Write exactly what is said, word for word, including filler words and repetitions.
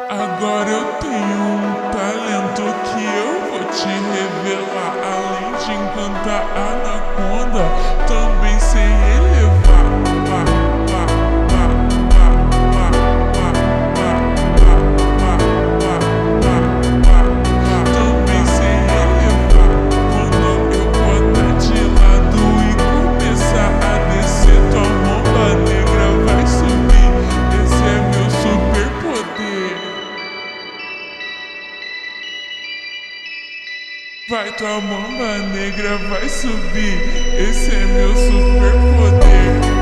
Agora eu tenho um talento que eu vou te revelar. Além de encantar a anaconda, também sei elevar. Pá, pá, pá, pá, pá, pá, pá, pá, pá, pá, pá, pá, pá. Também sei elevar. Quando eu botar de lado e começar a descer, tua mamba negra vai subir. Esse é meu superpoder. Vai, tua mamba negra vai subir. Esse é meu superpoder.